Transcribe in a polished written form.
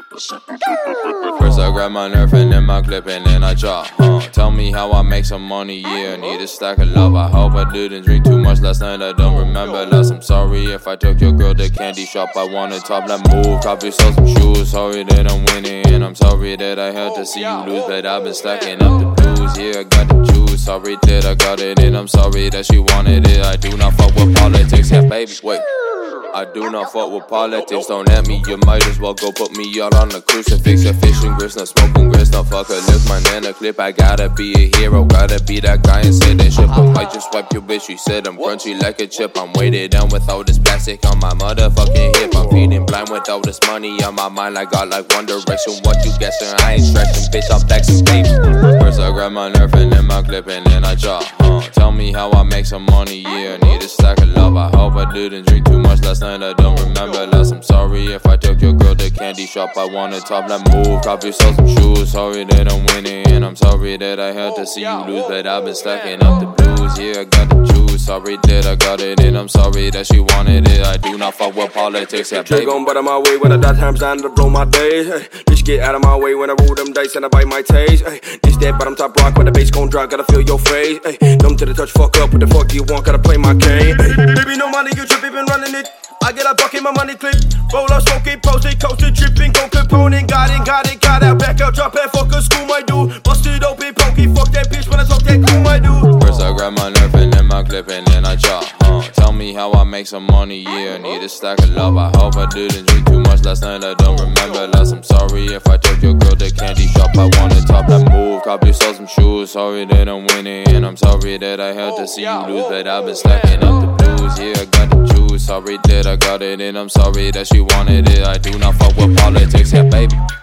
First I grab my nerf and then my clip and then I drop. Tell me how I make some money, yeah. Need a stack of love. I hope I didn't drink too much last night. I don't remember last. I'm sorry if I took your girl to candy shop. I wanna top that move. Cop yourself some shoes. Sorry that I'm winning and I'm sorry that I had to see you lose, but I've been stacking up the blues. Yeah, I got the juice. Sorry that I got it and I'm sorry that she wanted it. I do not fuck with politics. Yeah, baby, wait. I do not fuck with politics, don't at me. You might as well go put me out on the crucifix. A fishing grist, no smoking grist, no fucker. Look, my nana clip. I gotta be a hero, gotta be that guy and say that shit. I might just wipe your bitch. She said I'm crunchy like a chip. I'm weighted down with all this plastic on my motherfucking hip. I'm feeding blind with all this money on my mind. I got like One Direction. What you guessing? I ain't stretching, bitch. I'm flexing, baby. First I grab my nerf and then my clip and then I drop. Tell me how I make some money, yeah. Need a stack of love. I hope I didn't drink too much last night. I don't remember last. I'm sorry if I took your girl to candy shop. I wanna top that move. Cop yourself some shoes. Sorry that I'm winning and I'm sorry that I had to see you lose, but I've been stacking up the blues. Yeah, I got the juice. Sorry that I got it and I'm sorry that she wanted it. I do not fuck with politics. Yeah, baby. Gon' butter my way when I dot times down to blow my days. Hey, bitch, get out of my way when I roll them dice and I bite my taste. Hey, this that bottom top rock when the bass gon' drop. Gotta feel your phrase. Hey, numb to the touch, fuck up. What the fuck you want? Gotta play my game. Hey, baby, no money, you trippin', been running it. I get a bucket, my money clip. Roll up, smoking, posted, coasted, tripping, go component. Got out, back out, drop and fuck a school, my dude. Busted open, pokey, fuck that bitch when I talk that cool, my dude. First I grab my nerf and then my clip and then I chop. Tell me how I make some money, yeah. Need a stack of love. I hope I didn't drink too much last night. I don't remember last. I'm sorry if I took your girl to candy shop. I wanna top that move. Cop yourself some shoes. Sorry that I'm winning and I'm sorry that I had to see you lose, but I've been stacking up the blues. Yeah, I got the juice. Sorry that I got it and I'm sorry that she wanted it. I do not fuck with politics, yeah, baby.